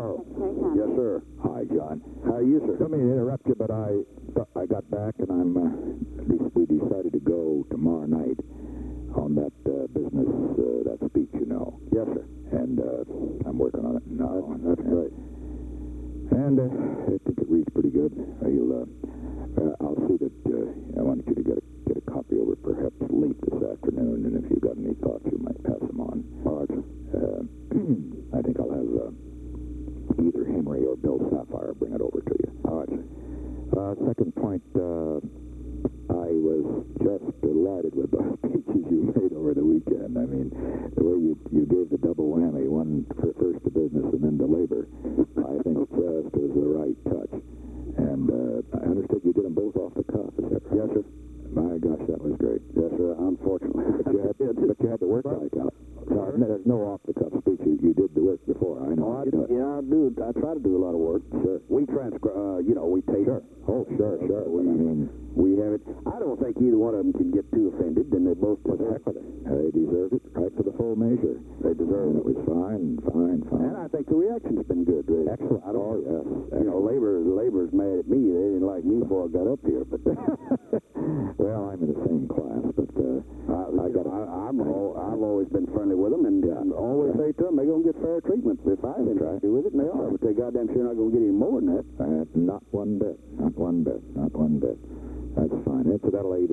Hello. Yes, sir. Hi, John. How are you, sir? Don't mean to interrupt you, but I got back and we decided to go tomorrow night on that business, that speech, you know. Yes, sir. And I'm working on it now. That's great. And I think it reads pretty good. I'll see that I wanted you to get a copy over perhaps late this afternoon, and if you've got any thoughts, you might pass them on. All right, sir. I think I'll have either Henry or Bill Sapphire bring it over to you. All right, sir. Second point, I was just delighted with the speeches you made over the weekend. I mean, the way you gave the double whammy, one for first to business and then to labor, I think just was the right touch. And I understood you did them both off the cuff, is that right? Yes, sir. My gosh, that was great. Yes, sir. Unfortunately. But you had to work like out. There's no off-the-cuff speech. You did the work before. I know. Yeah, I do. I try to do a lot of work. Sure. We transcribe, we tape. Sure. Oh, sure. We have it. I don't think either one of them can get too offended, and they both deserve it. They deserved it, right to the full measure. They deserve it. It was fine. And I think the reaction's been good, really. Excellent. Yes. Labor's mad at me. They didn't like me before I got up here, but well, I'm in the same class, but I've always been friendly with them, and always say to them, they're going to get fair treatment if I have anything to do with it, and they are. But they goddamn sure not going to get any more than that. Not one bit. That's fine. Incidentally,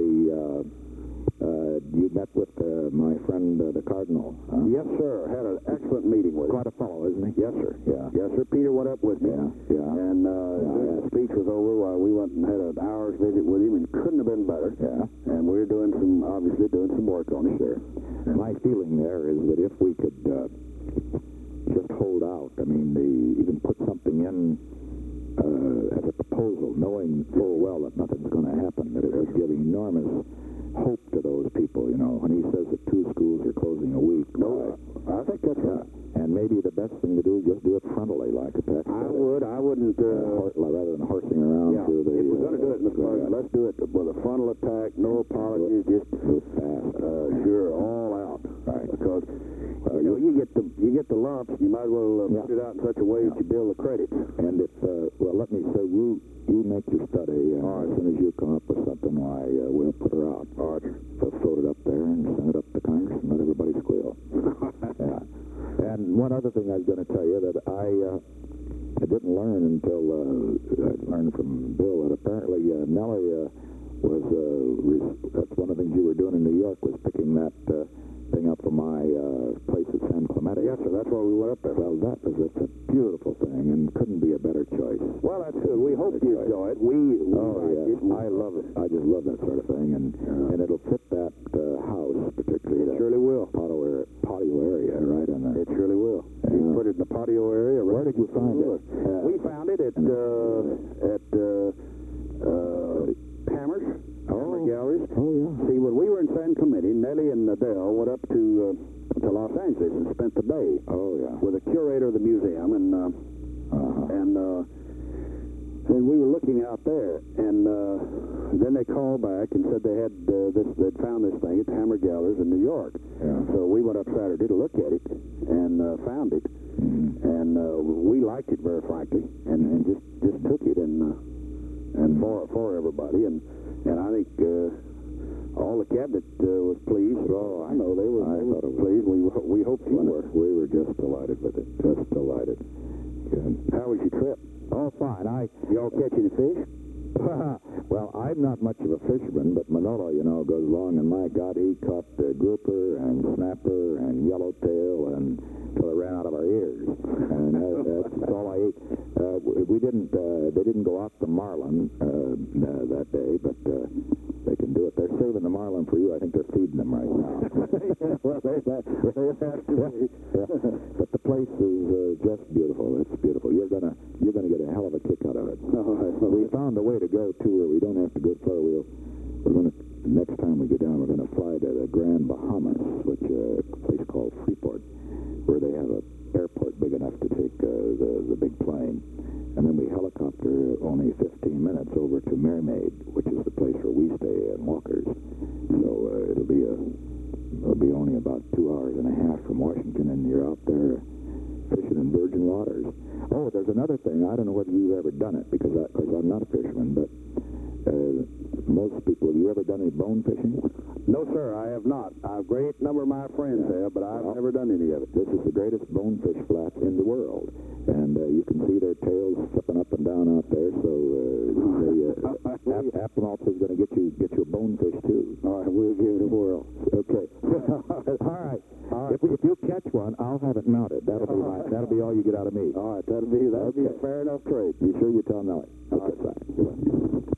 you met with my friend, the Cardinal. Huh? Yes, sir. Had an excellent meeting with him. Quite a fellow, isn't he? Yes, sir. Yeah. Yes, sir. Peter went up with me. Yeah. And the speech was over. We went and had an hour's visit with him, and couldn't have been better. Yeah. And we're obviously doing some work on it. Sure. My feeling there is that if we could just hold out, even put something in as a proposal, knowing full well that nothing's going to happen, that it would give enormous hope to those people, when he says that 2 schools are closing a week. No, I think that's right. And maybe the best thing to do is just do it frontally, like a tax. I wouldn't. Rather than horsing around through the... If we're going to do it, Mr. President, let's do it with a frontal attack, no apologies, just fast. Sure, all out. Right. Because you get the lumps, you might as well put it out in such a way that you build the credits. And if let me say, you make your study, and as soon as you come up with something, we'll put her out. All right. So float it up there and send it up to Congress and let everybody squeal. Yeah. And one other thing I was going to tell you that I didn't learn until I learned from Bill that apparently Nellie was that's one of the things you were doing in New York was picking that thing up from my place at San Clemente. Yes, sir. That's why we went up there. Well, it's a beautiful thing and couldn't be a better choice. Well, that's good. We hope you enjoy it. I love it. I just love that sort of thing, and it'll fit that house particularly. It surely will. Patio area, right? It surely will. You can put it in the patio area. Where did you find it? We found it at Hammers. Hammer Galleries. Oh, yeah. See, when we were in San Clemente, Nellie and Adele went up to Los Angeles and spent the day. Oh, yeah. With the curator of the museum, and we were looking out there, and then they called back and said they'd found this thing at the Hammer Galleries in New York. Yeah. So we went up Saturday to look at it and found it, and we liked it very frankly, and just took it and for everybody, and I think all the cabinet was pleased. Oh, I know they were pleased. We hoped you were. We were just delighted with it. Just delighted. Good. How was your trip? Oh, fine. Y'all catch any fish? Well, I'm not much of a fisherman, but Manolo, goes along, and my God, he caught grouper and snapper and yellowtail until it ran out of our ears. And that's all I ate. They didn't go out to marlin that day, but they can do it. They're saving the marlin for you. I think they're feeding them right now. Well, they have to be. But the place is just beautiful. It's beautiful. You're gonna get a hell of a kick out of it. We found a way to go to where we don't have to go far. We're going to next time we go down, we're going to fly to the Grand Bahamas, which is a place called Freeport, where they have an airport big enough to take the big plane, and then we helicopter only 15 minutes over to Mermaid, which is the place where we stay in Walker's. So it'll be only about 2 hours and a half from Washington, and you're out there fishing in virgin waters. Oh, there's another thing. I don't know whether you've ever done it because I'm not a fisherman, but most people, have you ever done any bone fishing? No, sir, I have not. A great number of my friends have, but I've never done any of it. This is the greatest bonefish flats in the world, and you can see their tails flipping up and down out there. So Applemaltz is going to get you a bonefish too. All right, we'll give it a whirl. Okay. All right. If you catch one, I'll have it mounted. That'll be all you get out of me. All right, that'll be a fair enough trade. You sure you tell Nellie? Okay, fine.